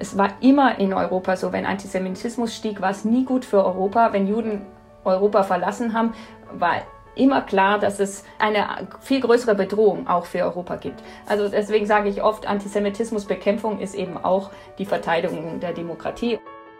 Es war immer in Europa so, wenn Antisemitismus stieg, war es nie gut für Europa. Wenn Juden Europa verlassen haben, war immer klar, dass es eine viel größere Bedrohung auch für Europa gibt. Also deswegen sage ich oft, Antisemitismusbekämpfung ist eben auch die Verteidigung der Demokratie.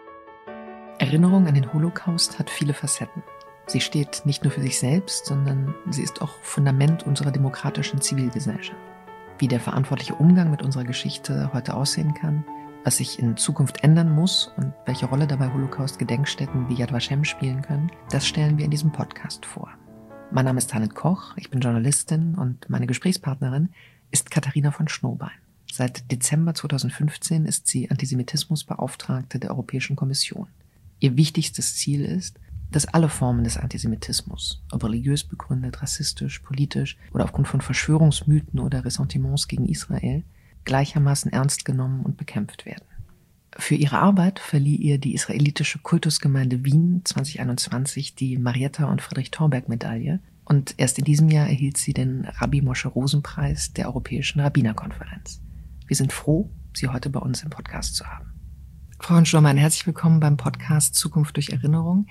Erinnerung an den Holocaust hat viele Facetten. Sie steht nicht nur für sich selbst, sondern sie ist auch Fundament unserer demokratischen Zivilgesellschaft. Wie der verantwortliche Umgang mit unserer Geschichte heute aussehen kann, was sich in Zukunft ändern muss und welche Rolle dabei Holocaust-Gedenkstätten wie Yad Vashem spielen können, das stellen wir in diesem Podcast vor. Mein Name ist Tanit Koch, ich bin Journalistin und meine Gesprächspartnerin ist Katharina von Schnobein. Seit Dezember 2015 ist sie Antisemitismusbeauftragte der Europäischen Kommission. Ihr wichtigstes Ziel ist, dass alle Formen des Antisemitismus, ob religiös begründet, rassistisch, politisch oder aufgrund von Verschwörungsmythen oder Ressentiments gegen Israel, gleichermaßen ernst genommen und bekämpft werden. Für ihre Arbeit verlieh ihr die israelitische Kultusgemeinde Wien 2021 die Marietta und Friedrich Thorberg-Medaille und erst in diesem Jahr erhielt sie den Rabbi-Moshe-Rosen-Preis der Europäischen Rabbinerkonferenz. Wir sind froh, Sie heute bei uns im Podcast zu haben. Frau von Schnobein, herzlich willkommen beim Podcast Zukunft durch Erinnerung.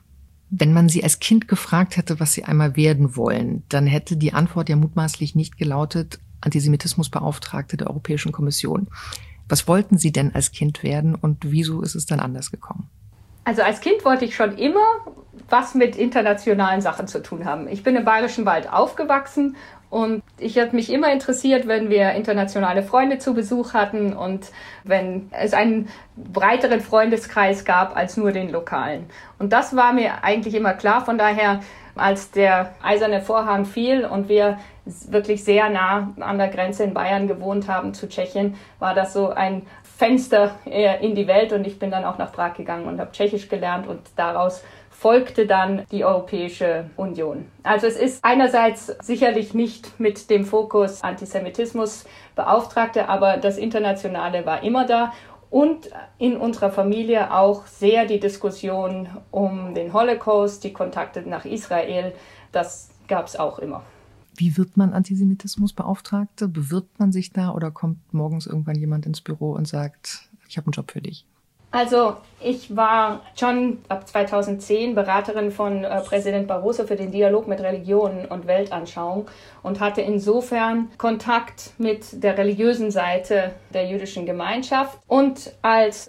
Wenn man Sie als Kind gefragt hätte, was Sie einmal werden wollen, dann hätte die Antwort ja mutmaßlich nicht gelautet, Antisemitismusbeauftragte der Europäischen Kommission. Was wollten Sie denn als Kind werden und wieso ist es dann anders gekommen? Also als Kind wollte ich schon immer was mit internationalen Sachen zu tun haben. Ich bin im Bayerischen Wald aufgewachsen und ich habe mich immer interessiert, wenn wir internationale Freunde zu Besuch hatten und wenn es einen breiteren Freundeskreis gab als nur den lokalen. Und das war mir eigentlich immer klar. Von daher, als der Eiserne Vorhang fiel und wir wirklich sehr nah an der Grenze in Bayern gewohnt haben zu Tschechien, war das so ein Fenster in die Welt und ich bin dann auch nach Prag gegangen und habe Tschechisch gelernt und daraus folgte dann die Europäische Union. Also es ist einerseits sicherlich nicht mit dem Fokus Antisemitismus Beauftragte, aber das Internationale war immer da. Und in unserer Familie auch sehr die Diskussion um den Holocaust, die Kontakte nach Israel, das gab es auch immer. Wie wird man Antisemitismusbeauftragte? Bewirbt man sich da oder kommt morgens irgendwann jemand ins Büro und sagt, ich habe einen Job für dich? Also ich war schon ab 2010 Beraterin von Präsident Barroso für den Dialog mit Religionen und Weltanschauung und hatte insofern Kontakt mit der religiösen Seite der jüdischen Gemeinschaft. Und als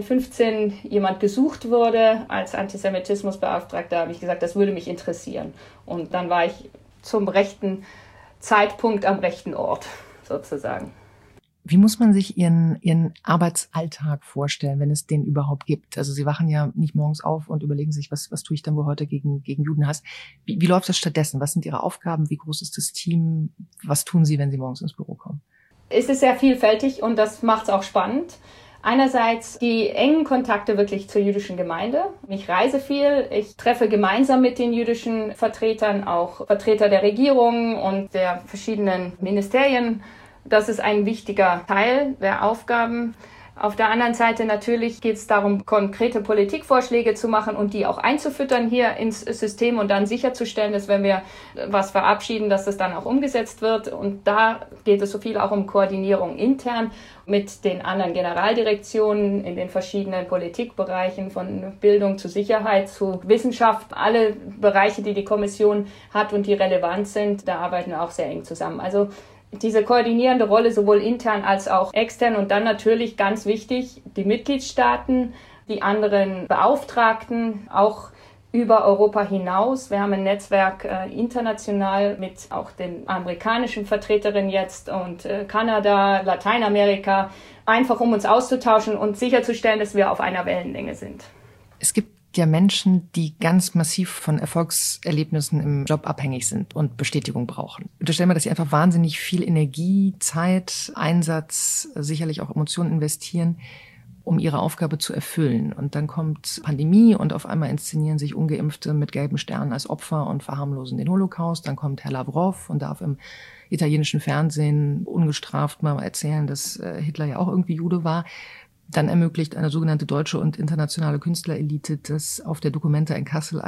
2015 jemand gesucht wurde als Antisemitismusbeauftragter, habe ich gesagt, das würde mich interessieren. Und dann war ich zum rechten Zeitpunkt am rechten Ort sozusagen. Wie muss man sich Ihren Arbeitsalltag vorstellen, wenn es den überhaupt gibt? Also Sie wachen ja nicht morgens auf und überlegen sich, was tue ich dann wohl heute gegen Judenhass? Wie läuft das stattdessen? Was sind Ihre Aufgaben? Wie groß ist das Team? Was tun Sie, wenn Sie morgens ins Büro kommen? Es ist sehr vielfältig und das macht es auch spannend. Einerseits die engen Kontakte wirklich zur jüdischen Gemeinde. Ich reise viel, ich treffe gemeinsam mit den jüdischen Vertretern auch Vertreter der Regierung und der verschiedenen Ministerien. Das ist ein wichtiger Teil der Aufgaben. Auf der anderen Seite natürlich geht es darum, konkrete Politikvorschläge zu machen und die auch einzufüttern hier ins System und dann sicherzustellen, dass wenn wir was verabschieden, dass das dann auch umgesetzt wird. Und da geht es so viel auch um Koordinierung intern mit den anderen Generaldirektionen in den verschiedenen Politikbereichen, von Bildung zu Sicherheit zu Wissenschaft. Alle Bereiche, die die Kommission hat und die relevant sind, da arbeiten wir auch sehr eng zusammen. Also diese koordinierende Rolle sowohl intern als auch extern und dann natürlich ganz wichtig, die Mitgliedstaaten, die anderen Beauftragten, auch über Europa hinaus. Wir haben ein Netzwerk international mit auch den amerikanischen Vertreterinnen jetzt und Kanada, Lateinamerika, einfach um uns auszutauschen und sicherzustellen, dass wir auf einer Wellenlänge sind. Es gibt ja Menschen, die ganz massiv von Erfolgserlebnissen im Job abhängig sind und Bestätigung brauchen. Unterstellen wir, dass sie einfach wahnsinnig viel Energie, Zeit, Einsatz, sicherlich auch Emotionen investieren, um ihre Aufgabe zu erfüllen. Und dann kommt Pandemie und auf einmal inszenieren sich Ungeimpfte mit gelben Sternen als Opfer und verharmlosen den Holocaust. Dann kommt Herr Lavrov und darf im italienischen Fernsehen ungestraft mal erzählen, dass Hitler ja auch irgendwie Jude war. Dann ermöglicht eine sogenannte deutsche und internationale Künstlerelite, dass auf der Documenta in Kassel ein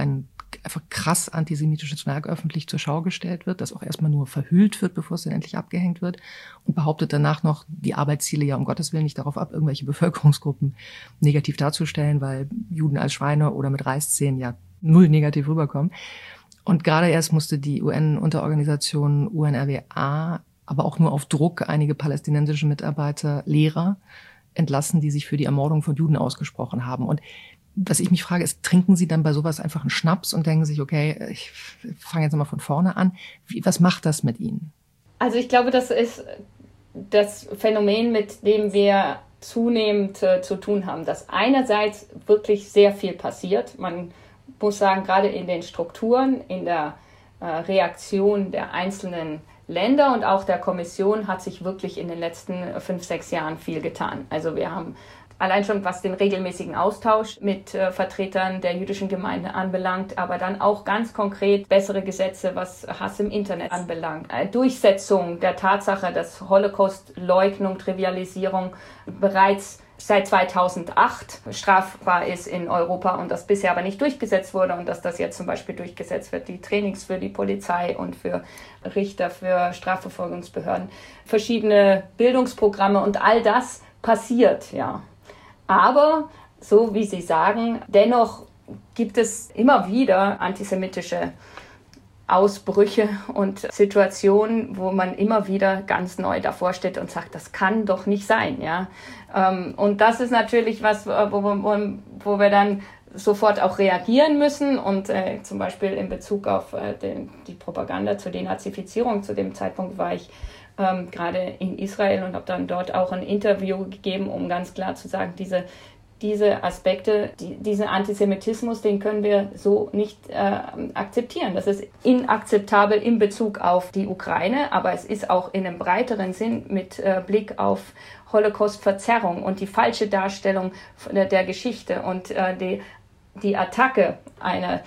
einfach krass antisemitisches Werk öffentlich zur Schau gestellt wird, das auch erstmal nur verhüllt wird, bevor es dann endlich abgehängt wird, und behauptet danach noch, die Arbeit ziele ja um Gottes Willen nicht darauf ab, irgendwelche Bevölkerungsgruppen negativ darzustellen, weil Juden als Schweine oder mit Reißzähnen ja null negativ rüberkommen. Und gerade erst musste die UN-Unterorganisation UNRWA aber auch nur auf Druck einige palästinensische Mitarbeiter, Lehrer entlassen, die sich für die Ermordung von Juden ausgesprochen haben. Und was ich mich frage, ist, trinken Sie dann bei sowas einfach einen Schnaps und denken sich, okay, ich fange jetzt mal von vorne an. Was macht das mit Ihnen? Also ich glaube, das ist das Phänomen, mit dem wir zunehmend zu tun haben, dass einerseits wirklich sehr viel passiert. Man muss sagen, gerade in den Strukturen, in der Reaktion der einzelnen Länder und auch der Kommission hat sich wirklich in den letzten 5-6 Jahren viel getan. Also wir haben allein schon, was den regelmäßigen Austausch mit Vertretern der jüdischen Gemeinde anbelangt, aber dann auch ganz konkret bessere Gesetze, was Hass im Internet anbelangt. Durchsetzung der Tatsache, dass Holocaust-Leugnung, Trivialisierung bereits seit 2008 strafbar ist in Europa und das bisher aber nicht durchgesetzt wurde und dass das jetzt zum Beispiel durchgesetzt wird, die Trainings für die Polizei und für Richter, für Strafverfolgungsbehörden, verschiedene Bildungsprogramme und all das passiert, ja. Aber, so wie Sie sagen, dennoch gibt es immer wieder antisemitische Ausbrüche und Situationen, wo man immer wieder ganz neu davor steht und sagt, das kann doch nicht sein, ja. Und das ist natürlich was, wo wir dann sofort auch reagieren müssen und zum Beispiel in Bezug auf die Propaganda zur Denazifizierung. Zu dem Zeitpunkt war ich gerade in Israel und habe dann dort auch ein Interview gegeben, um ganz klar zu sagen, diese Aspekte, diesen Antisemitismus, den können wir so nicht akzeptieren. Das ist inakzeptabel in Bezug auf die Ukraine, aber es ist auch in einem breiteren Sinn mit Blick auf Holocaust-Verzerrung und die falsche Darstellung der Geschichte und die Attacke einer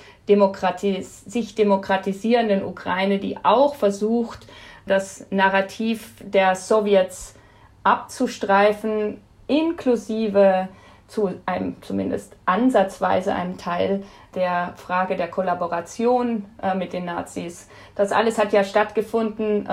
sich demokratisierenden Ukraine, die auch versucht, das Narrativ der Sowjets abzustreifen, inklusive zu einem zumindest ansatzweise einem Teil der Frage der Kollaboration mit den Nazis. Das alles hat ja stattgefunden,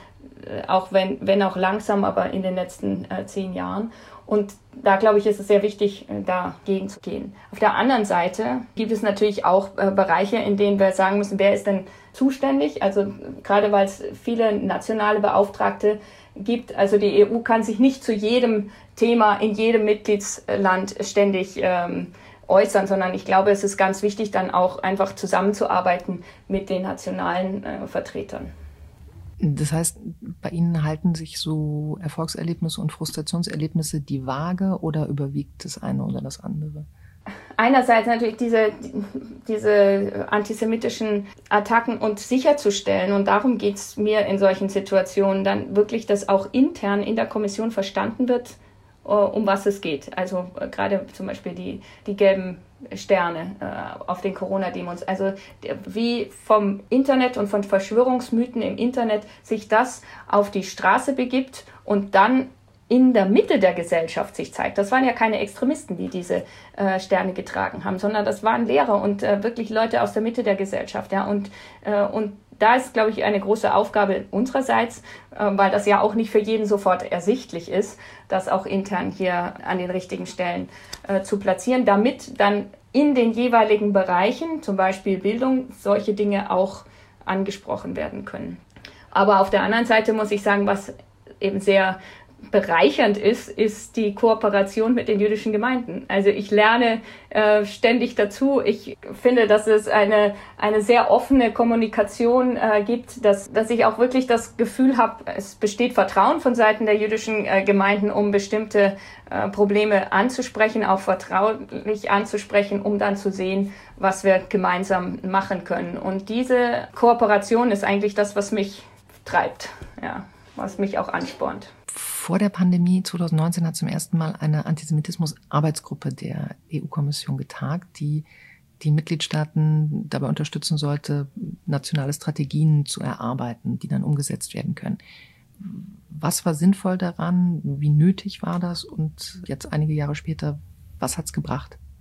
auch wenn auch langsam, aber in den letzten 10 Jahren. Und da, glaube ich, ist es sehr wichtig, dagegen zu gehen. Auf der anderen Seite gibt es natürlich auch Bereiche, in denen wir sagen müssen, wer ist denn zuständig? Also gerade weil es viele nationale Beauftragte gibt. Also die EU kann sich nicht zu jedem Thema in jedem Mitgliedsland ständig äußern, sondern ich glaube, es ist ganz wichtig, dann auch einfach zusammenzuarbeiten mit den nationalen Vertretern. Das heißt, bei Ihnen halten sich so Erfolgserlebnisse und Frustrationserlebnisse die Waage oder überwiegt das eine oder das andere? Einerseits natürlich diese antisemitischen Attacken und sicherzustellen. Und darum geht es mir in solchen Situationen dann wirklich, dass auch intern in der Kommission verstanden wird, um was es geht. Also gerade zum Beispiel die gelben Sterne auf den Corona-Demos. Also wie vom Internet und von Verschwörungsmythen im Internet sich das auf die Straße begibt und dann in der Mitte der Gesellschaft sich zeigt. Das waren ja keine Extremisten, die diese Sterne getragen haben, sondern das waren Lehrer und wirklich Leute aus der Mitte der Gesellschaft. Ja? Und da ist, glaube ich, eine große Aufgabe unsererseits, weil das ja auch nicht für jeden sofort ersichtlich ist, das auch intern hier an den richtigen Stellen zu platzieren, damit dann in den jeweiligen Bereichen, zum Beispiel Bildung, solche Dinge auch angesprochen werden können. Aber auf der anderen Seite muss ich sagen, was eben sehr bereichernd ist die Kooperation mit den jüdischen Gemeinden. Also ich lerne ständig dazu. Ich finde, dass es eine sehr offene Kommunikation gibt, dass ich auch wirklich das Gefühl habe, es besteht Vertrauen von Seiten der jüdischen Gemeinden, um bestimmte Probleme anzusprechen, auch vertraulich anzusprechen, um dann zu sehen, was wir gemeinsam machen können. Und diese Kooperation ist eigentlich das, was mich treibt, ja, was mich auch anspornt. Vor der Pandemie 2019 hat zum ersten Mal eine Antisemitismus-Arbeitsgruppe der EU-Kommission getagt, die die Mitgliedstaaten dabei unterstützen sollte, nationale Strategien zu erarbeiten, die dann umgesetzt werden können. Was war sinnvoll daran? Wie nötig war das? Und jetzt einige Jahre später, was hat's gebracht?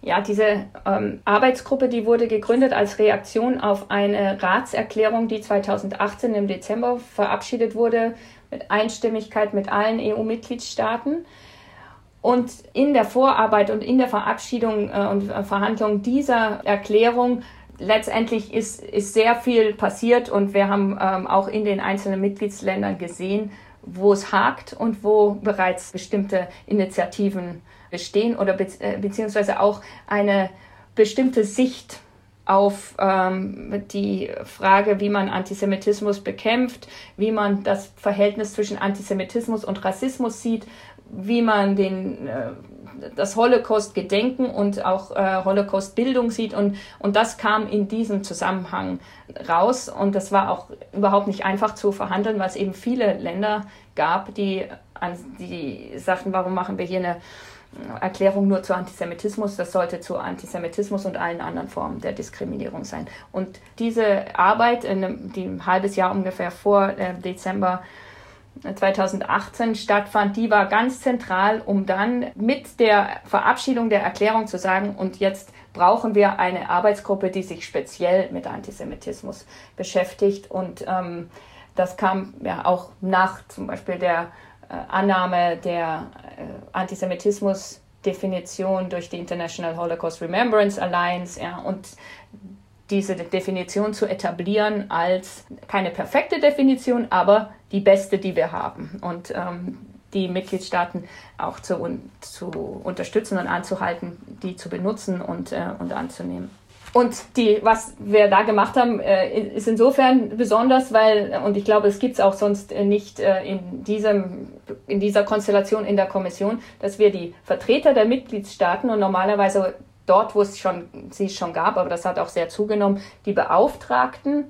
Ja, diese Arbeitsgruppe, die wurde gegründet als Reaktion auf eine Ratserklärung, die 2018 im Dezember verabschiedet wurde, mit Einstimmigkeit mit allen EU-Mitgliedstaaten. Und in der Vorarbeit und in der Verabschiedung und Verhandlung dieser Erklärung letztendlich ist sehr viel passiert und wir haben auch in den einzelnen Mitgliedsländern gesehen, wo es hakt und wo bereits bestimmte Initiativen bestehen oder beziehungsweise auch eine bestimmte Sicht auf die Frage, wie man Antisemitismus bekämpft, wie man das Verhältnis zwischen Antisemitismus und Rassismus sieht, wie man das Holocaust-Gedenken und auch Holocaust-Bildung sieht. Und das kam in diesem Zusammenhang raus. Und das war auch überhaupt nicht einfach zu verhandeln, weil es eben viele Länder gab, die sagten, warum machen wir hier eine Erklärung nur zu Antisemitismus? Das sollte zu Antisemitismus und allen anderen Formen der Diskriminierung sein. Und diese Arbeit, die ein halbes Jahr ungefähr vor Dezember 2018 stattfand, die war ganz zentral, um dann mit der Verabschiedung der Erklärung zu sagen, und jetzt brauchen wir eine Arbeitsgruppe, die sich speziell mit Antisemitismus beschäftigt. Und das kam ja auch nach zum Beispiel der Annahme der Antisemitismus-Definition durch die International Holocaust Remembrance Alliance, ja, und diese Definition zu etablieren als keine perfekte Definition, aber die beste, die wir haben. Und die Mitgliedstaaten auch zu unterstützen und anzuhalten, die zu benutzen und anzunehmen. Und was wir da gemacht haben, ist insofern besonders, und ich glaube, es gibt es auch sonst nicht in dieser Konstellation in der Kommission, dass wir die Vertreter der Mitgliedstaaten und normalerweise dort, wo sie es schon gab, aber das hat auch sehr zugenommen, die Beauftragten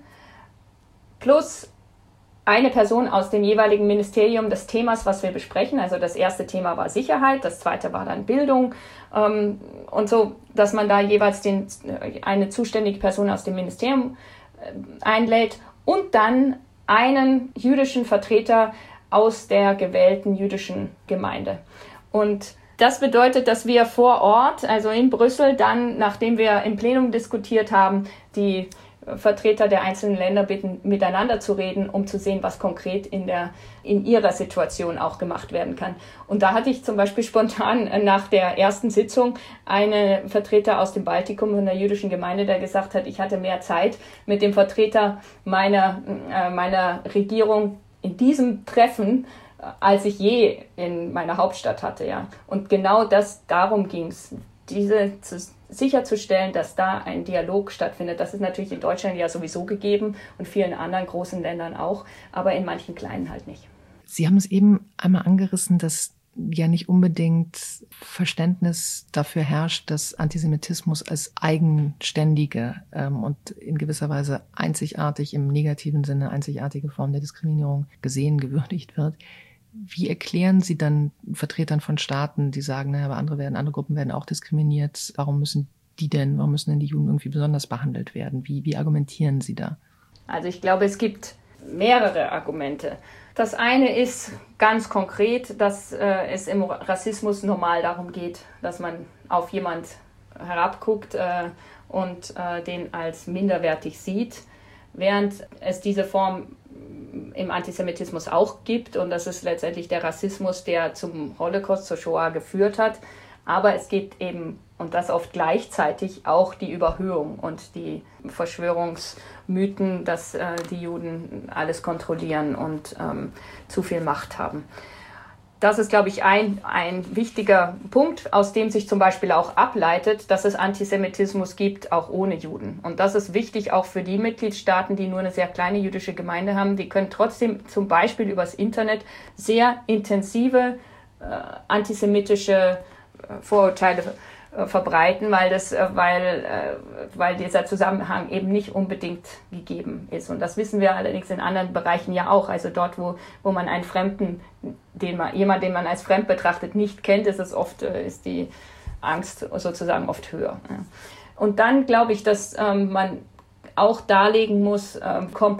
plus eine Person aus dem jeweiligen Ministerium des Themas, was wir besprechen. Also das erste Thema war Sicherheit, das zweite war dann Bildung und so, dass man da jeweils eine zuständige Person aus dem Ministerium einlädt und dann einen jüdischen Vertreter aus der gewählten jüdischen Gemeinde. Und das bedeutet, dass wir vor Ort, also in Brüssel, dann, nachdem wir im Plenum diskutiert haben, die Vertreter der einzelnen Länder bitten, miteinander zu reden, um zu sehen, was konkret in ihrer Situation auch gemacht werden kann. Und da hatte ich zum Beispiel spontan nach der ersten Sitzung einen Vertreter aus dem Baltikum von der jüdischen Gemeinde, der gesagt hat, ich hatte mehr Zeit mit dem Vertreter meiner Regierung in diesem Treffen, als ich je in meiner Hauptstadt hatte, ja. Und genau darum ging es, sicherzustellen, dass da ein Dialog stattfindet. Das ist natürlich in Deutschland ja sowieso gegeben und vielen anderen großen Ländern auch, aber in manchen kleinen halt nicht. Sie haben es eben einmal angerissen, dass ja nicht unbedingt Verständnis dafür herrscht, dass Antisemitismus als eigenständige und in gewisser Weise einzigartig, im negativen Sinne einzigartige Form der Diskriminierung gesehen, gewürdigt wird. Wie erklären Sie dann Vertretern von Staaten, die sagen, naja, aber andere Gruppen werden auch diskriminiert, warum müssen denn die Juden irgendwie besonders behandelt werden? Wie argumentieren Sie da? Also ich glaube, es gibt mehrere Argumente. Das eine ist ganz konkret, dass es im Rassismus normal darum geht, dass man auf jemand herabguckt und den als minderwertig sieht, während es diese Form im Antisemitismus auch gibt und das ist letztendlich der Rassismus, der zum Holocaust, zur Shoah geführt hat. Aber es gibt eben, und das oft gleichzeitig, auch die Überhöhung und die Verschwörungsmythen, dass die Juden alles kontrollieren und zu viel Macht haben. Das ist, glaube ich, ein wichtiger Punkt, aus dem sich zum Beispiel auch ableitet, dass es Antisemitismus gibt, auch ohne Juden. Und das ist wichtig auch für die Mitgliedstaaten, die nur eine sehr kleine jüdische Gemeinde haben. Die können trotzdem zum Beispiel übers Internet sehr intensive antisemitische Vorurteile verbreiten, weil dieser Zusammenhang eben nicht unbedingt gegeben ist. Und das wissen wir allerdings in anderen Bereichen ja auch. Also dort, wo man einen Fremden, jemanden, den man als fremd betrachtet, nicht kennt, ist die Angst sozusagen oft höher. Und dann glaube ich, dass man auch darlegen muss,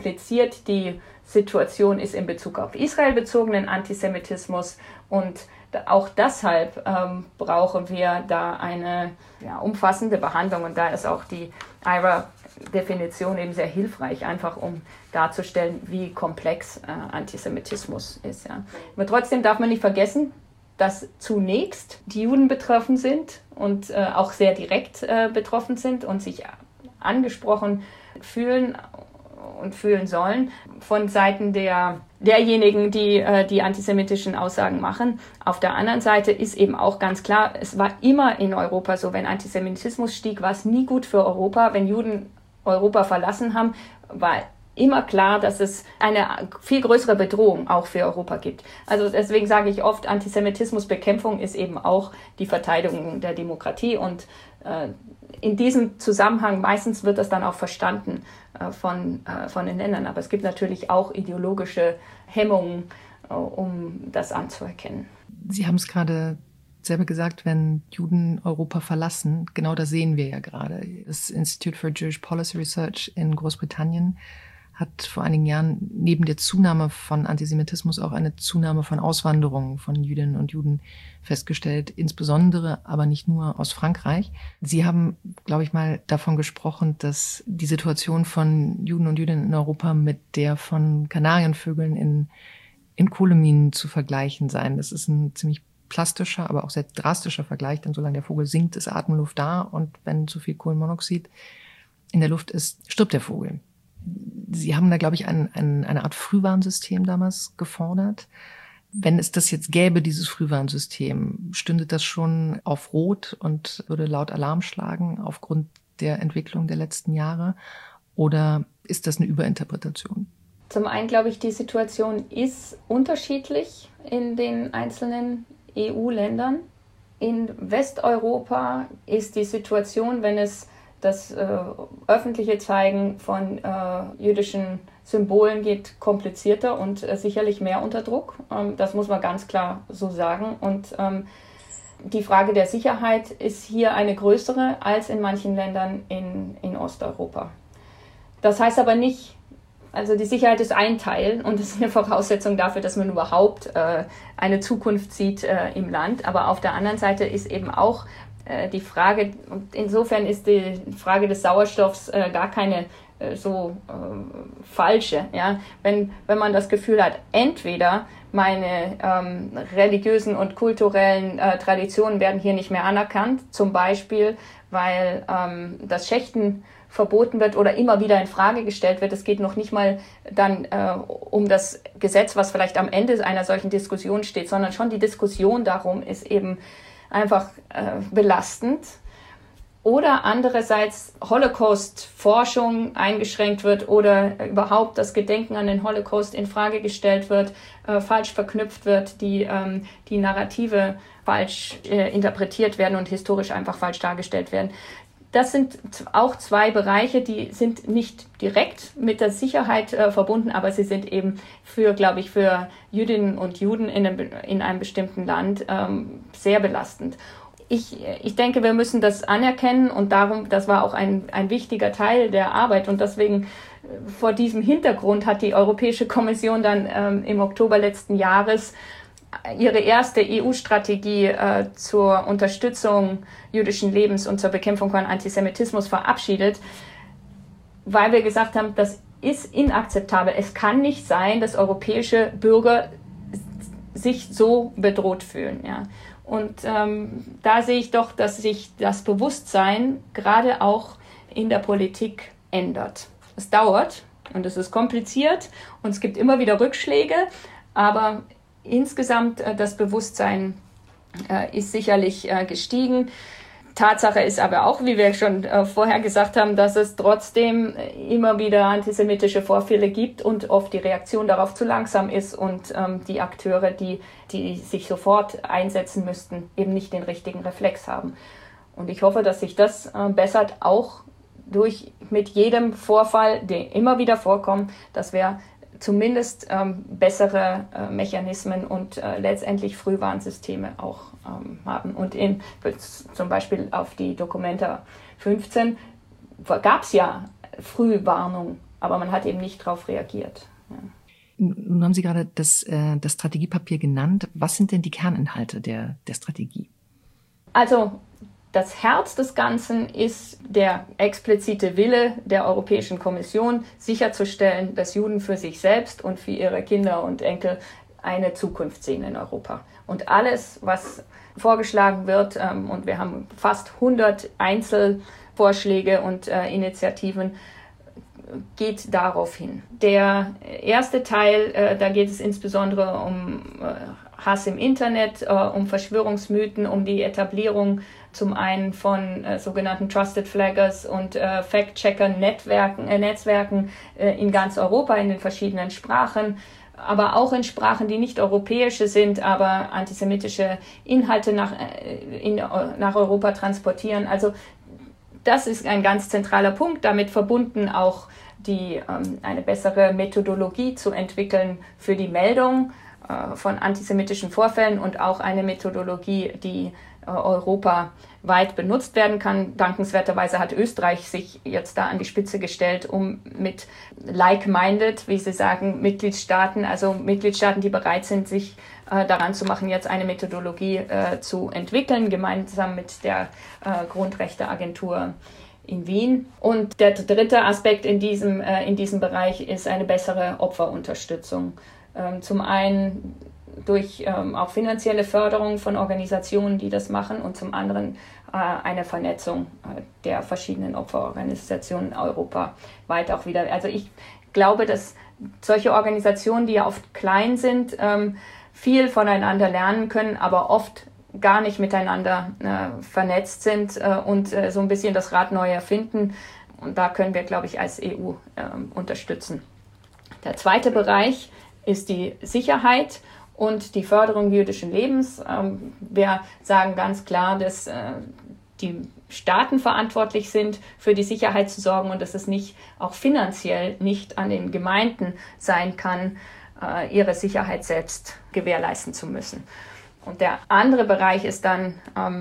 kompliziert die Situation ist in Bezug auf Israel bezogenen Antisemitismus und auch deshalb brauchen wir da eine umfassende Behandlung. Und da ist auch die IHRA-Definition eben sehr hilfreich, einfach um darzustellen, wie komplex Antisemitismus ist. Ja. Aber trotzdem darf man nicht vergessen, dass zunächst die Juden betroffen sind und auch sehr direkt betroffen sind und sich angesprochen fühlen und fühlen sollen von Seiten derjenigen, die die antisemitischen Aussagen machen. Auf der anderen Seite ist eben auch ganz klar, es war immer in Europa so, wenn Antisemitismus stieg, war es nie gut für Europa. Wenn Juden Europa verlassen haben, war immer klar, dass es eine viel größere Bedrohung auch für Europa gibt. Also deswegen sage ich oft, Antisemitismusbekämpfung ist eben auch die Verteidigung der Demokratie und in diesem Zusammenhang meistens wird das dann auch verstanden von den Ländern. Aber es gibt natürlich auch ideologische Hemmungen, um das anzuerkennen. Sie haben es gerade selber gesagt, wenn Juden Europa verlassen, genau das sehen wir ja gerade. Das Institute for Jewish Policy Research in Großbritannien hat vor einigen Jahren neben der Zunahme von Antisemitismus auch eine Zunahme von Auswanderungen von Jüdinnen und Juden festgestellt, insbesondere aber nicht nur aus Frankreich. Sie haben, glaube ich, mal davon gesprochen, dass die Situation von Juden und Jüdinnen in Europa mit der von Kanarienvögeln in Kohleminen zu vergleichen seien. Das ist ein ziemlich plastischer, aber auch sehr drastischer Vergleich, denn solange der Vogel singt, ist Atemluft da und wenn zu viel Kohlenmonoxid in der Luft ist, stirbt der Vogel. Sie haben da, glaube ich, eine Art Frühwarnsystem damals gefordert. Wenn es das jetzt gäbe, dieses Frühwarnsystem, stünde das schon auf Rot und würde laut Alarm schlagen aufgrund der Entwicklung der letzten Jahre? Oder ist das eine Überinterpretation? Zum einen glaube ich, die Situation ist unterschiedlich in den einzelnen EU-Ländern. In Westeuropa ist die Situation, wenn es das öffentliche Zeigen von jüdischen Symbolen geht, komplizierter und sicherlich mehr unter Druck. Das muss man ganz klar so sagen. Und die Frage der Sicherheit ist hier eine größere als in manchen Ländern in Osteuropa. Das heißt aber nicht, also die Sicherheit ist ein Teil und das ist eine Voraussetzung dafür, dass man überhaupt eine Zukunft sieht im Land. Aber auf der anderen Seite ist eben auch die Frage, und insofern ist die Frage des Sauerstoffs gar keine falsche. Ja? Wenn man das Gefühl hat, entweder meine religiösen und kulturellen Traditionen werden hier nicht mehr anerkannt, zum Beispiel, weil das Schächten verboten wird oder immer wieder in Frage gestellt wird. Es geht noch nicht mal dann um das Gesetz, was vielleicht am Ende einer solchen Diskussion steht, sondern schon die Diskussion darum ist eben einfach belastend. Oder andererseits Holocaust-Forschung eingeschränkt wird oder überhaupt das Gedenken an den Holocaust in Frage gestellt wird, falsch verknüpft wird, die Narrative falsch interpretiert werden und historisch einfach falsch dargestellt werden. Das sind auch zwei Bereiche, die sind nicht direkt mit der Sicherheit verbunden, aber sie sind eben für Jüdinnen und Juden in einem bestimmten Land sehr belastend. Ich denke, wir müssen das anerkennen und darum, das war auch ein wichtiger Teil der Arbeit und deswegen vor diesem Hintergrund hat die Europäische Kommission dann im Oktober letzten Jahres ihre erste EU-Strategie zur Unterstützung jüdischen Lebens und zur Bekämpfung von Antisemitismus verabschiedet, weil wir gesagt haben, das ist inakzeptabel. Es kann nicht sein, dass europäische Bürger sich so bedroht fühlen. Ja. Und da sehe ich doch, dass sich das Bewusstsein gerade auch in der Politik ändert. Es dauert und es ist kompliziert und es gibt immer wieder Rückschläge, aber insgesamt das Bewusstsein ist sicherlich gestiegen. Tatsache ist aber auch, wie wir schon vorher gesagt haben, dass es trotzdem immer wieder antisemitische Vorfälle gibt und oft die Reaktion darauf zu langsam ist und die Akteure, die sich sofort einsetzen müssten, eben nicht den richtigen Reflex haben. Und ich hoffe, dass sich das bessert, auch mit jedem Vorfall, der immer wieder vorkommt, dass wir zumindest bessere Mechanismen und letztendlich Frühwarnsysteme auch haben. Und zum Beispiel auf die Documenta 15 gab es ja Frühwarnung, aber man hat eben nicht darauf reagiert. Ja. Nun haben Sie gerade das Strategiepapier genannt. Was sind denn die Kerninhalte der Strategie? Also das Herz des Ganzen ist der explizite Wille der Europäischen Kommission, sicherzustellen, dass Juden für sich selbst und für ihre Kinder und Enkel eine Zukunft sehen in Europa. Und alles, was vorgeschlagen wird, und wir haben fast 100 Einzelvorschläge und Initiativen, geht darauf hin. Der erste Teil, da geht es insbesondere um Hass im Internet, um Verschwörungsmythen, um die Etablierung zum einen von sogenannten Trusted Flaggers und Fact-Checker-Netzwerken in ganz Europa, in den verschiedenen Sprachen, aber auch in Sprachen, die nicht europäische sind, aber antisemitische Inhalte nach Europa transportieren. Also das ist ein ganz zentraler Punkt, damit verbunden auch eine bessere Methodologie zu entwickeln für die Meldung von antisemitischen Vorfällen und auch eine Methodologie, die europaweit benutzt werden kann. Dankenswerterweise hat Österreich sich jetzt da an die Spitze gestellt, um mit like-minded, wie Sie sagen, Mitgliedstaaten, also Mitgliedstaaten, die bereit sind, sich daran zu machen, jetzt eine Methodologie zu entwickeln, gemeinsam mit der Grundrechteagentur in Wien. Und der dritte Aspekt in diesem Bereich ist eine bessere Opferunterstützung. Zum einen durch auch finanzielle Förderung von Organisationen, die das machen, und zum anderen eine Vernetzung der verschiedenen Opferorganisationen europaweit auch wieder. Also ich glaube, dass solche Organisationen, die ja oft klein sind, viel voneinander lernen können, aber oft gar nicht miteinander vernetzt sind und so ein bisschen das Rad neu erfinden. Und da können wir, glaube ich, als EU unterstützen. Der zweite Bereich ist die Sicherheit und die Förderung jüdischen Lebens. Wir sagen ganz klar, dass die Staaten verantwortlich sind, für die Sicherheit zu sorgen und dass es nicht auch finanziell nicht an den Gemeinden sein kann, ihre Sicherheit selbst gewährleisten zu müssen. Und der andere Bereich ist dann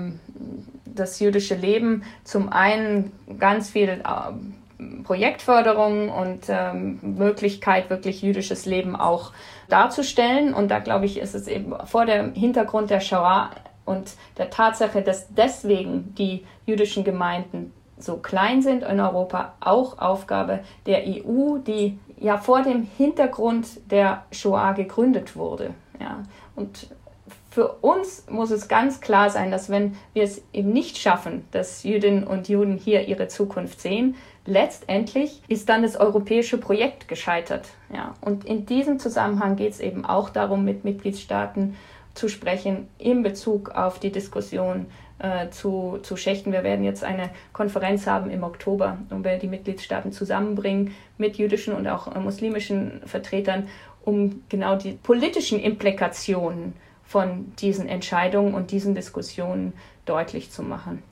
das jüdische Leben. Zum einen ganz viel Projektförderung und Möglichkeit, wirklich jüdisches Leben auch darzustellen. Und da, glaube ich, ist es eben vor dem Hintergrund der Shoah und der Tatsache, dass deswegen die jüdischen Gemeinden so klein sind in Europa, auch Aufgabe der EU, die ja vor dem Hintergrund der Shoah gegründet wurde. Ja. Und für uns muss es ganz klar sein, dass wenn wir es eben nicht schaffen, dass Jüdinnen und Juden hier ihre Zukunft sehen, letztendlich ist dann das europäische Projekt gescheitert. Ja. Und in diesem Zusammenhang geht es eben auch darum, mit Mitgliedstaaten zu sprechen in Bezug auf die Diskussion zu Schächten. Wir werden jetzt eine Konferenz haben im Oktober, wo wir die Mitgliedstaaten zusammenbringen mit jüdischen und auch muslimischen Vertretern, um genau die politischen Implikationen von diesen Entscheidungen und diesen Diskussionen deutlich zu machen.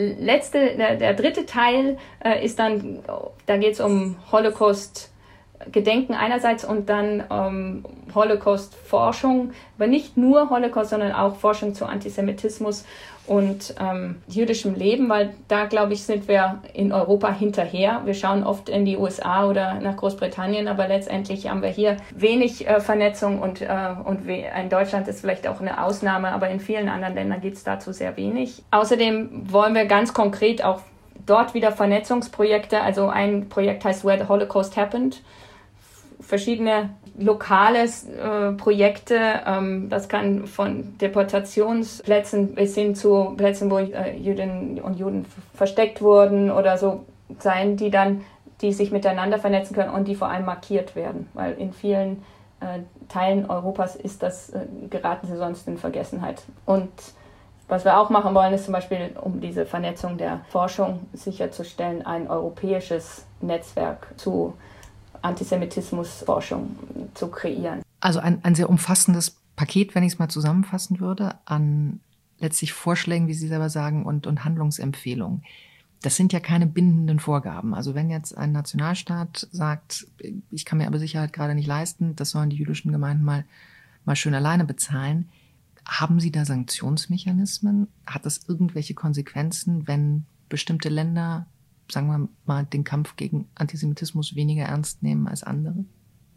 Der dritte Teil ist dann, da geht es um Holocaust-Gedenken einerseits und dann Holocaust-Forschung, aber nicht nur Holocaust, sondern auch Forschung zu Antisemitismus und jüdischem Leben, weil da, glaube ich, sind wir in Europa hinterher. Wir schauen oft in die USA oder nach Großbritannien, aber letztendlich haben wir hier wenig Vernetzung und in Deutschland ist vielleicht auch eine Ausnahme, aber in vielen anderen Ländern gibt es dazu sehr wenig. Außerdem wollen wir ganz konkret auch dort wieder Vernetzungsprojekte, also ein Projekt heißt Where the Holocaust Happened, verschiedene lokale Projekte, das kann von Deportationsplätzen bis hin zu Plätzen, wo Jüdinnen und Juden versteckt wurden oder so sein, die sich miteinander vernetzen können und die vor allem markiert werden, weil in vielen Teilen Europas geraten sie sonst in Vergessenheit. Und was wir auch machen wollen, ist zum Beispiel, um diese Vernetzung der Forschung sicherzustellen, ein europäisches Netzwerk zu Antisemitismusforschung zu kreieren. Also ein sehr umfassendes Paket, wenn ich es mal zusammenfassen würde, an letztlich Vorschlägen, wie Sie selber sagen, und Handlungsempfehlungen. Das sind ja keine bindenden Vorgaben. Also wenn jetzt ein Nationalstaat sagt, ich kann mir aber Sicherheit gerade nicht leisten, das sollen die jüdischen Gemeinden mal schön alleine bezahlen. Haben Sie da Sanktionsmechanismen? Hat das irgendwelche Konsequenzen, wenn bestimmte Länder, sagen wir mal, den Kampf gegen Antisemitismus weniger ernst nehmen als andere?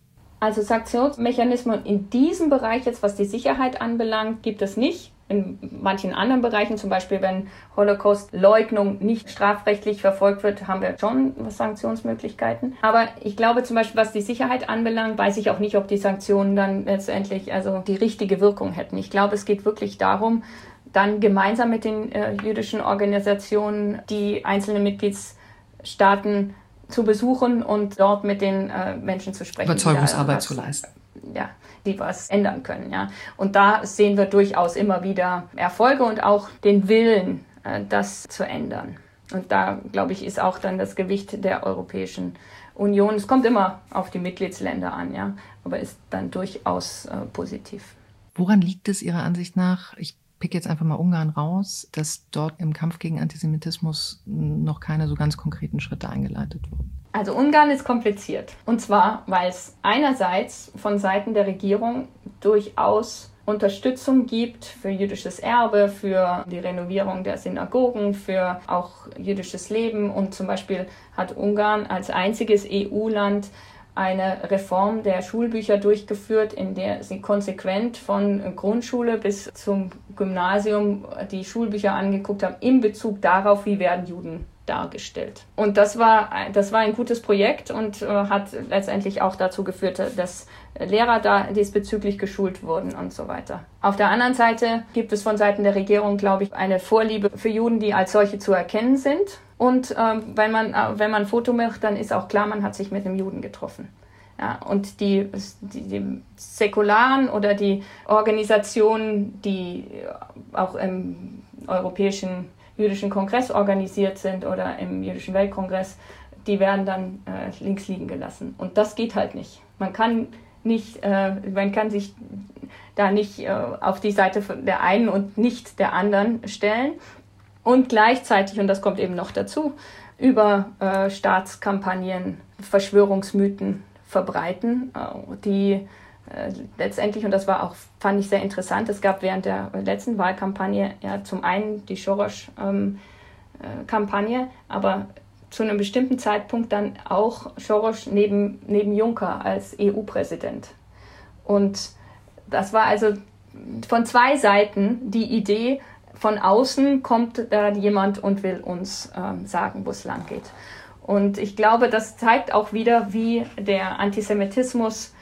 Also Sanktionsmechanismen in diesem Bereich jetzt, was die Sicherheit anbelangt, gibt es nicht. In manchen anderen Bereichen, zum Beispiel wenn Holocaust-Leugnung nicht strafrechtlich verfolgt wird, haben wir schon Sanktionsmöglichkeiten. Aber ich glaube zum Beispiel, was die Sicherheit anbelangt, weiß ich auch nicht, ob die Sanktionen dann letztendlich also die richtige Wirkung hätten. Ich glaube, es geht wirklich darum, dann gemeinsam mit den jüdischen Organisationen die einzelnen Mitgliedstaaten zu besuchen und dort mit den Menschen zu sprechen. Überzeugungsarbeit zu leisten. Ja, die was ändern können. Ja. Und da sehen wir durchaus immer wieder Erfolge und auch den Willen, das zu ändern. Und da, glaube ich, ist auch dann das Gewicht der Europäischen Union. Es kommt immer auf die Mitgliedsländer an, ja, aber ist dann durchaus positiv. Woran liegt es Ihrer Ansicht nach, ich pick jetzt einfach mal Ungarn raus, dass dort im Kampf gegen Antisemitismus noch keine so ganz konkreten Schritte eingeleitet wurden? Also Ungarn ist kompliziert. Und zwar, weil es einerseits von Seiten der Regierung durchaus Unterstützung gibt für jüdisches Erbe, für die Renovierung der Synagogen, für auch jüdisches Leben. Und zum Beispiel hat Ungarn als einziges EU-Land eine Reform der Schulbücher durchgeführt, in der sie konsequent von Grundschule bis zum Gymnasium die Schulbücher angeguckt haben, in Bezug darauf, wie werden Juden dargestellt. Und das war ein gutes Projekt und hat letztendlich auch dazu geführt, dass Lehrer da diesbezüglich geschult wurden und so weiter. Auf der anderen Seite gibt es von Seiten der Regierung, glaube ich, eine Vorliebe für Juden, die als solche zu erkennen sind. Und wenn man ein Foto macht, dann ist auch klar, man hat sich mit einem Juden getroffen. Ja, und die säkularen oder die Organisationen, die auch im Europäischen Jüdischen Kongress organisiert sind oder im Jüdischen Weltkongress, die werden dann links liegen gelassen. Und das geht halt nicht. Man kann sich da nicht auf die Seite der einen und nicht der anderen stellen. Und gleichzeitig, und das kommt eben noch dazu, über Staatskampagnen Verschwörungsmythen verbreiten, die letztendlich, und das fand ich sehr interessant, es gab während der letzten Wahlkampagne ja zum einen die Soros-Kampagne, aber zu einem bestimmten Zeitpunkt dann auch Soros neben Juncker als EU-Präsident. Und das war also von zwei Seiten die Idee, von außen kommt da jemand und will uns sagen, wo es lang geht. Und ich glaube, das zeigt auch wieder, wie der Antisemitismus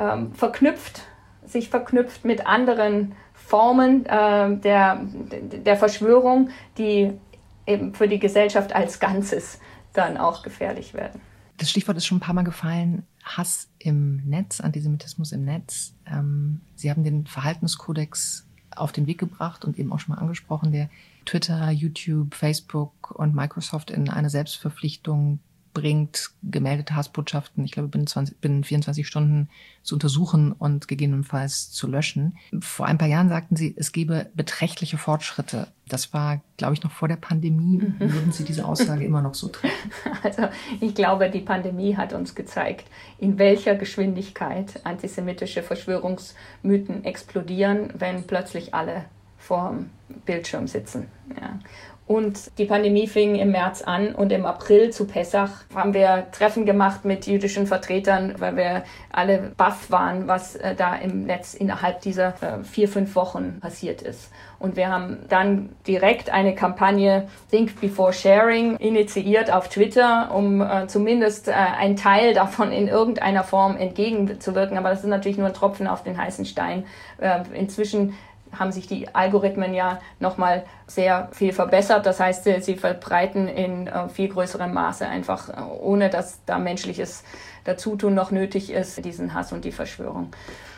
sich verknüpft mit anderen Formen der Verschwörung, die eben für die Gesellschaft als Ganzes dann auch gefährlich werden. Das Stichwort ist schon ein paar Mal gefallen, Hass im Netz, Antisemitismus im Netz. Sie haben den Verhaltenskodex auf den Weg gebracht und eben auch schon mal angesprochen, der Twitter, YouTube, Facebook und Microsoft in eine Selbstverpflichtung bringt, gemeldete Hassbotschaften, ich glaube, binnen 24 Stunden zu untersuchen und gegebenenfalls zu löschen. Vor ein paar Jahren sagten Sie, es gebe beträchtliche Fortschritte. Das war, glaube ich, noch vor der Pandemie. Würden Sie diese Aussage immer noch so treffen? Also ich glaube, die Pandemie hat uns gezeigt, in welcher Geschwindigkeit antisemitische Verschwörungsmythen explodieren, wenn plötzlich alle vorm Bildschirm sitzen. Ja. Und die Pandemie fing im März an und im April zu Pessach haben wir Treffen gemacht mit jüdischen Vertretern, weil wir alle baff waren, was da im Netz innerhalb dieser 4-5 Wochen passiert ist. Und wir haben dann direkt eine Kampagne Think Before Sharing initiiert auf Twitter, um zumindest einen Teil davon in irgendeiner Form entgegenzuwirken. Aber das ist natürlich nur ein Tropfen auf den heißen Stein. Inzwischen haben sich die Algorithmen ja nochmal sehr viel verbessert. Das heißt, sie verbreiten in viel größerem Maße einfach, ohne dass da menschliches Dazutun noch nötig ist, diesen Hass und die Verschwörung.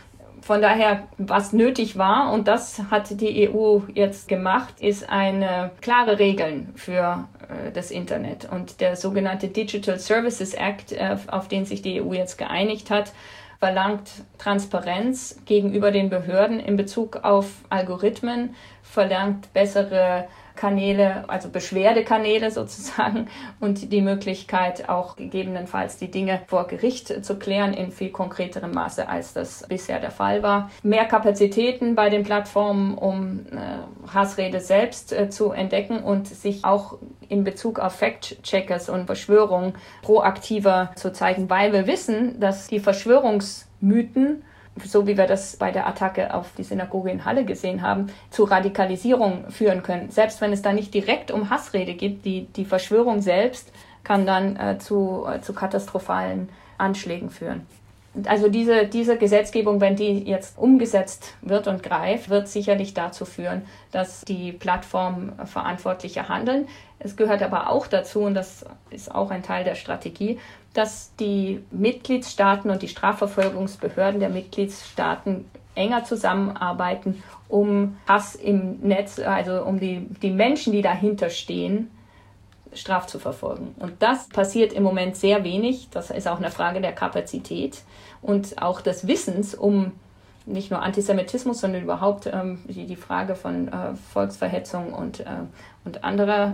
Von daher, was nötig war, und das hat die EU jetzt gemacht, ist eine klare Regeln für das Internet. Und der sogenannte Digital Services Act, auf den sich die EU jetzt geeinigt hat, verlangt Transparenz gegenüber den Behörden in Bezug auf Algorithmen, verlangt bessere Kanäle, also Beschwerdekanäle sozusagen, und die Möglichkeit auch gegebenenfalls die Dinge vor Gericht zu klären in viel konkreterem Maße, als das bisher der Fall war. Mehr Kapazitäten bei den Plattformen, um Hassrede selbst zu entdecken und sich auch in Bezug auf Fact-Checkers und Verschwörungen proaktiver zu zeigen, weil wir wissen, dass die Verschwörungsmythen Mythen, so wie wir das bei der Attacke auf die Synagoge in Halle gesehen haben, zu Radikalisierung führen können. Selbst wenn es da nicht direkt um Hassrede geht, die Verschwörung selbst kann dann zu katastrophalen Anschlägen führen. Also diese Gesetzgebung, wenn die jetzt umgesetzt wird und greift, wird sicherlich dazu führen, dass die Plattformen verantwortlicher handeln. Es gehört aber auch dazu, und das ist auch ein Teil der Strategie, dass die Mitgliedstaaten und die Strafverfolgungsbehörden der Mitgliedstaaten enger zusammenarbeiten, um Hass im Netz, also um die Menschen, die dahinter stehen, strafzuverfolgen. Und das passiert im Moment sehr wenig. Das ist auch eine Frage der Kapazität und auch des Wissens um nicht nur Antisemitismus, sondern überhaupt die Frage von Volksverhetzung und anderer,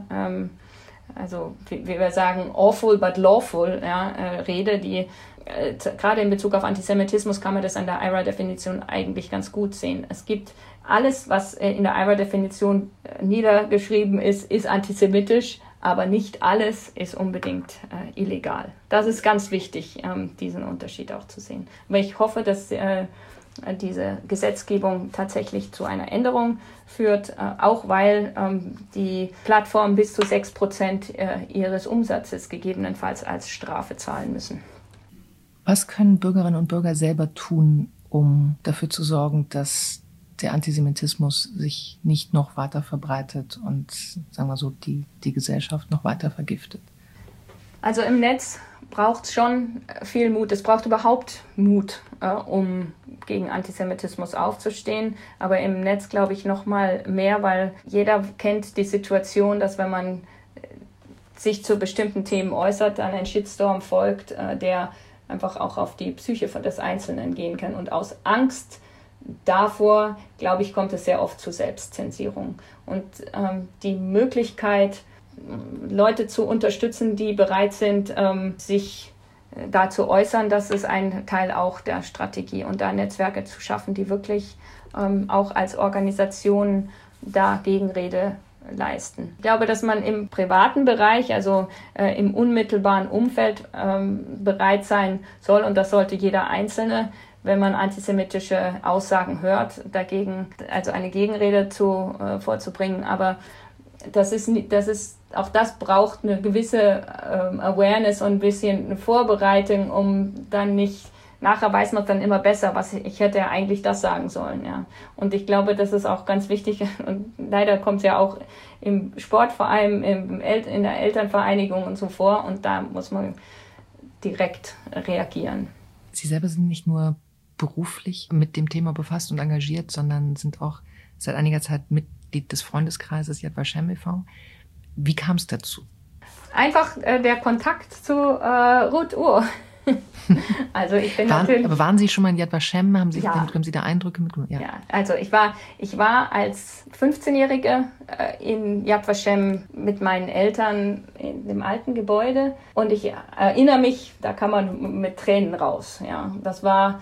also wie wir sagen, awful but lawful, Rede, die gerade in Bezug auf Antisemitismus kann man das an der IHRA-Definition eigentlich ganz gut sehen. Es gibt alles, was in der IHRA-Definition niedergeschrieben ist antisemitisch, aber nicht alles ist unbedingt illegal. Das ist ganz wichtig, diesen Unterschied auch zu sehen. Aber ich hoffe, dass diese Gesetzgebung tatsächlich zu einer Änderung führt, auch weil die Plattformen bis zu 6% ihres Umsatzes gegebenenfalls als Strafe zahlen müssen. Was können Bürgerinnen und Bürger selber tun, um dafür zu sorgen, dass der Antisemitismus sich nicht noch weiter verbreitet und, sagen wir so, die Gesellschaft noch weiter vergiftet? Also im Netz braucht es schon viel Mut. Es braucht überhaupt Mut, um gegen Antisemitismus aufzustehen. Aber im Netz glaube ich noch mal mehr, weil jeder kennt die Situation, dass wenn man sich zu bestimmten Themen äußert, dann ein Shitstorm folgt, der einfach auch auf die Psyche des Einzelnen gehen kann. Und aus Angst davor, glaube ich, kommt es sehr oft zu Selbstzensierung. Und die Möglichkeit, Leute zu unterstützen, die bereit sind, sich da zu äußern, das ist ein Teil auch der Strategie. Und da Netzwerke zu schaffen, die wirklich auch als Organisation da Gegenrede leisten. Ich glaube, dass man im privaten Bereich, also im unmittelbaren Umfeld bereit sein soll, und das sollte jeder Einzelne, wenn man antisemitische Aussagen hört, dagegen, also eine Gegenrede vorzubringen. Aber auch das braucht eine gewisse Awareness und ein bisschen eine Vorbereitung, um dann nicht, nachher weiß man dann immer besser, ich hätte ja eigentlich das sagen sollen. Ja. Und ich glaube, das ist auch ganz wichtig. Und leider kommt es ja auch im Sport, vor allem in der Elternvereinigung und so vor. Und da muss man direkt reagieren. Sie selber sind nicht nur beruflich mit dem Thema befasst und engagiert, sondern sind auch seit einiger Zeit Mitglied des Freundeskreises Yad Vashem e.V. Wie kam es dazu? Einfach der Kontakt zu Ruth Ur. Also ich bin natürlich. Aber waren Sie schon mal in Yad Vashem? Haben Sie da Eindrücke mitgenommen? Ja, also ich war als 15-Jährige in Yad Vashem mit meinen Eltern in dem alten Gebäude und ich erinnere mich, da kann man mit Tränen raus. Ja, das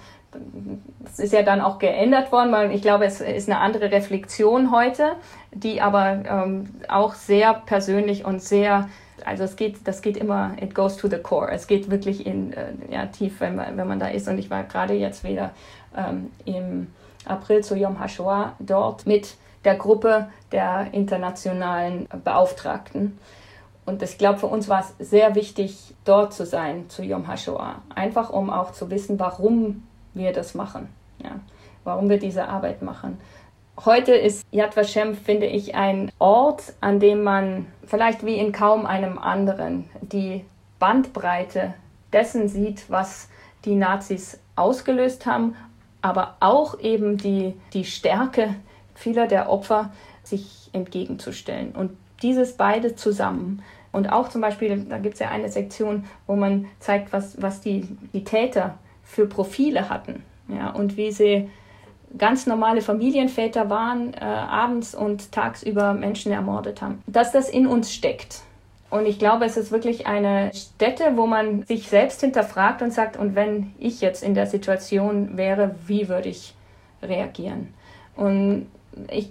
ist ja dann auch geändert worden, weil ich glaube, es ist eine andere Reflexion heute, die aber auch sehr persönlich und sehr, also das geht immer, it goes to the core. Es geht wirklich tief, wenn man da ist. Und ich war gerade jetzt wieder im April zu Yom HaShoah dort mit der Gruppe der internationalen Beauftragten. Und ich glaube, für uns war es sehr wichtig, dort zu sein, zu Yom HaShoah. Einfach, um auch zu wissen, warum wir das machen, ja, warum wir diese Arbeit machen. Heute ist Yad Vashem, finde ich, ein Ort, an dem man vielleicht wie in kaum einem anderen die Bandbreite dessen sieht, was die Nazis ausgelöst haben, aber auch eben die Stärke vieler der Opfer, sich entgegenzustellen. Und dieses beide zusammen. Und auch zum Beispiel, da gibt es ja eine Sektion, wo man zeigt, was die Täter für Profile hatten, ja, und wie sie ganz normale Familienväter waren, abends und tagsüber Menschen ermordet haben. Dass das in uns steckt. Und ich glaube, es ist wirklich eine Stätte, wo man sich selbst hinterfragt und sagt, und wenn ich jetzt in der Situation wäre, wie würde ich reagieren? Und ich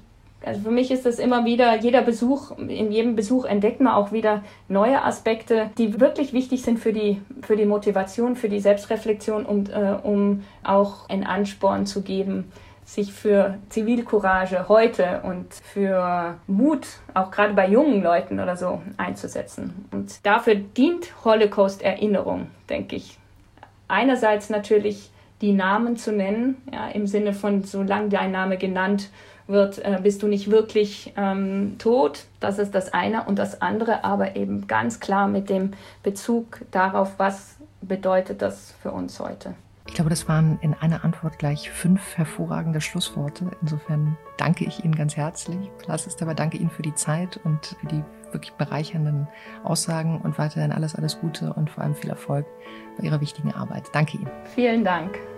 Also für mich ist das immer wieder, in jedem Besuch entdeckt man auch wieder neue Aspekte, die wirklich wichtig sind für die Motivation, für die Selbstreflexion und um auch einen Ansporn zu geben, sich für Zivilcourage heute und für Mut, auch gerade bei jungen Leuten oder so, einzusetzen. Und dafür dient Holocaust-Erinnerung, denke ich. Einerseits natürlich die Namen zu nennen, ja, im Sinne von, solange dein Name genannt wird, bist du nicht wirklich tot. Das ist das eine. Und das andere aber eben ganz klar mit dem Bezug darauf, was bedeutet das für uns heute. Ich glaube, das waren in einer Antwort gleich 5 hervorragende Schlussworte. Insofern danke ich Ihnen ganz herzlich. Lass es dabei, danke Ihnen für die Zeit und für die wirklich bereichernden Aussagen und weiterhin alles Gute und vor allem viel Erfolg bei Ihrer wichtigen Arbeit. Danke Ihnen. Vielen Dank.